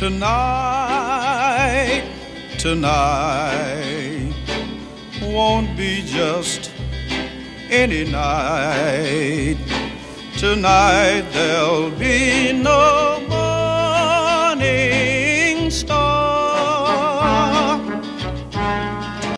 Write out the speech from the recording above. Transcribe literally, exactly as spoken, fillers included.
Tonight, tonight won't be just any night. Tonight there'll